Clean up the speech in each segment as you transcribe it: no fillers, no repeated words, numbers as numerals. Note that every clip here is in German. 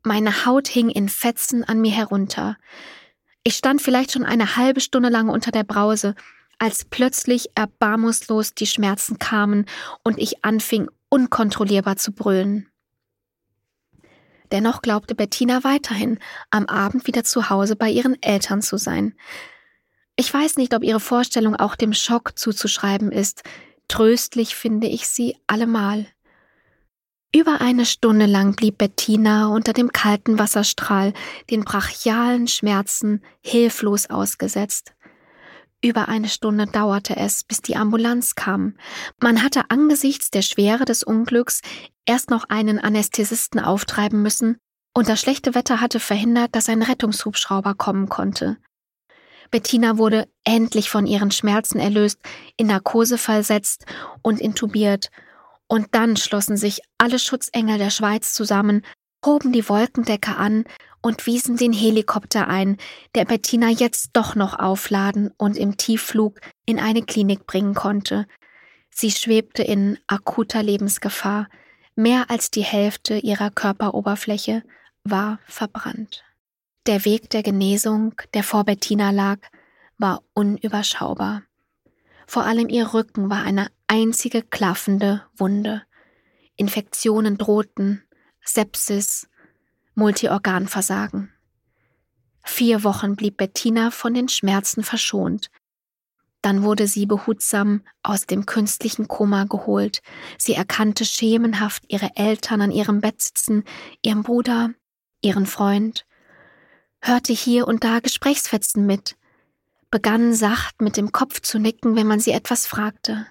Meine Haut hing in Fetzen an mir herunter. Ich stand vielleicht schon eine halbe Stunde lang unter der Brause, als plötzlich erbarmungslos die Schmerzen kamen und ich anfing, unkontrollierbar zu brüllen. Dennoch glaubte Bettina weiterhin, am Abend wieder zu Hause bei ihren Eltern zu sein. Ich weiß nicht, ob ihre Vorstellung auch dem Schock zuzuschreiben ist. Tröstlich finde ich sie allemal. Über eine Stunde lang blieb Bettina unter dem kalten Wasserstrahl den brachialen Schmerzen hilflos ausgesetzt. Über eine Stunde dauerte es, bis die Ambulanz kam. Man hatte angesichts der Schwere des Unglücks erst noch einen Anästhesisten auftreiben müssen, und das schlechte Wetter hatte verhindert, dass ein Rettungshubschrauber kommen konnte. Bettina wurde endlich von ihren Schmerzen erlöst, in Narkose versetzt und intubiert. Und dann schlossen sich alle Schutzengel der Schweiz zusammen, hoben die Wolkendecke an und wiesen den Helikopter ein, der Bettina jetzt doch noch aufladen und im Tiefflug in eine Klinik bringen konnte. Sie schwebte in akuter Lebensgefahr. Mehr als die Hälfte ihrer Körperoberfläche war verbrannt. Der Weg der Genesung, der vor Bettina lag, war unüberschaubar. Vor allem ihr Rücken war eine einzige klaffende Wunde. Infektionen drohten, Sepsis, Multiorganversagen. 4 Wochen blieb Bettina von den Schmerzen verschont. Dann wurde sie behutsam aus dem künstlichen Koma geholt. Sie erkannte schemenhaft ihre Eltern an ihrem Bett sitzen, ihren Bruder, ihren Freund, hörte hier und da Gesprächsfetzen mit, begann sacht mit dem Kopf zu nicken, wenn man sie etwas fragte.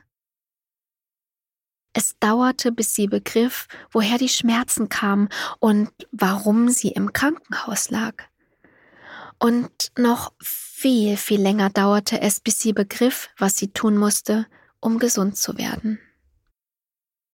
Es dauerte, bis sie begriff, woher die Schmerzen kamen und warum sie im Krankenhaus lag. Und noch viel, viel länger dauerte es, bis sie begriff, was sie tun musste, um gesund zu werden.